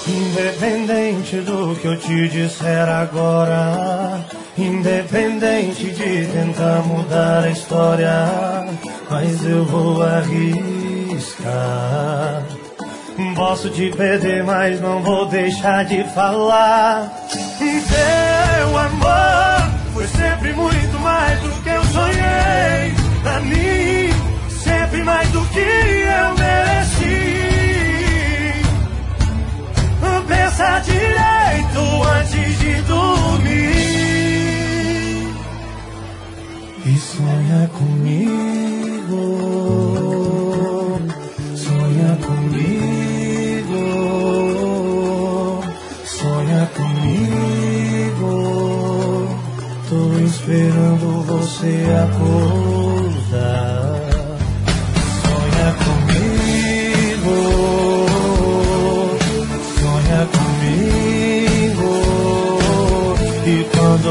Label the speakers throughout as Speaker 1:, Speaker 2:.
Speaker 1: Independente do que eu te disser agora, independente de tentar mudar a história, mas eu vou arriscar. Posso te perder, mas não vou deixar de falar. Teu amor foi sempre muito mais do que eu sonhei. Pra mim, sempre mais do que eu mereci. Pensa direito antes de dormir e sonha comigo, sonha comigo, sonha comigo. Tô esperando você acordar. Sonha comigo, sonha comigo, e quando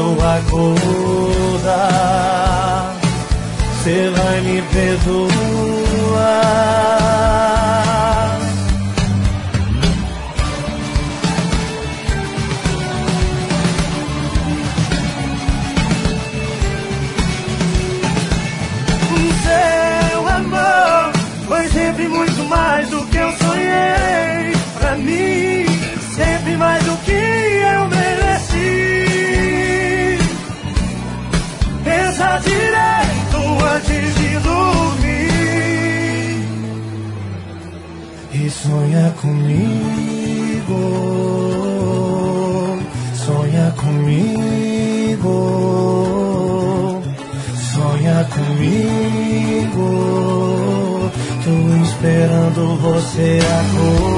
Speaker 1: acordar, cê vai me perdoar. Seu amor foi sempre muito mais do que eu sonhei. Pra mim, sempre mais do que eu mereci. Pensa direito antes de dormir e sonha comigo, sonha comigo, sonha comigo. Tô esperando você acordar.